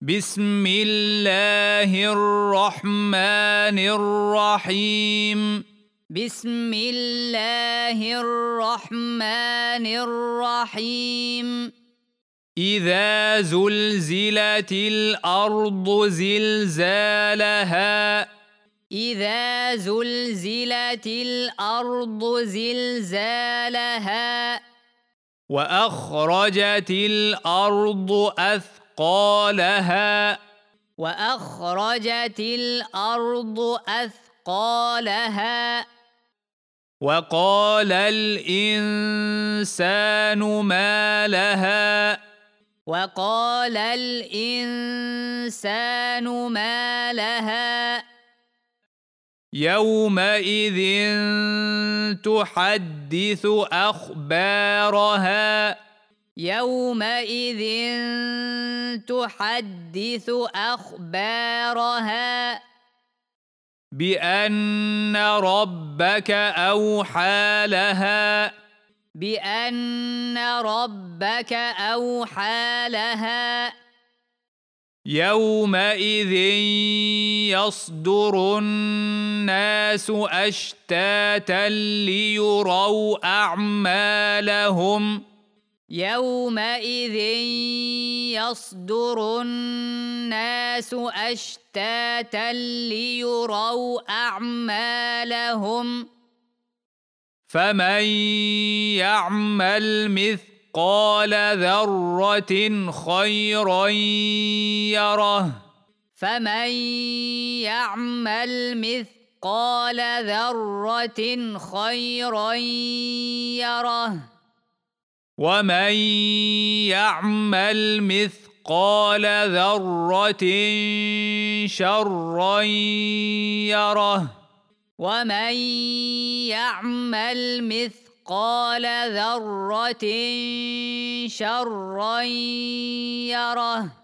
بسم الله الرحمن الرحيم. بسم الله الرحمن الرحيم. إذا زلزلت الأرض زلزالها. إذا زلزلت الأرض زلزالها. وأخرجت الأرض أثقالها. وأخرجت الأرض أثقالها. وقال الإنسان ما لها. وقال الإنسان ما لها. يومئذ تحدث أخبارها. يومئذ تحدث أخبارها. بأن ربك أوحى لها. بأن ربك أوحى لها. يومئذ يصدر الناس أشتاتا ليروا أعمالهم. يومئذ يصدر الناس أشتاتا ليروا أعمالهم. فمن يعمل مثقال ذرة خيرا يره. فمن يعمل مثقال ذرة خيرا يره. ومن يعمل مثقال ذرة شرا يره. ومن يعمل مثقال ذرة شرا يره.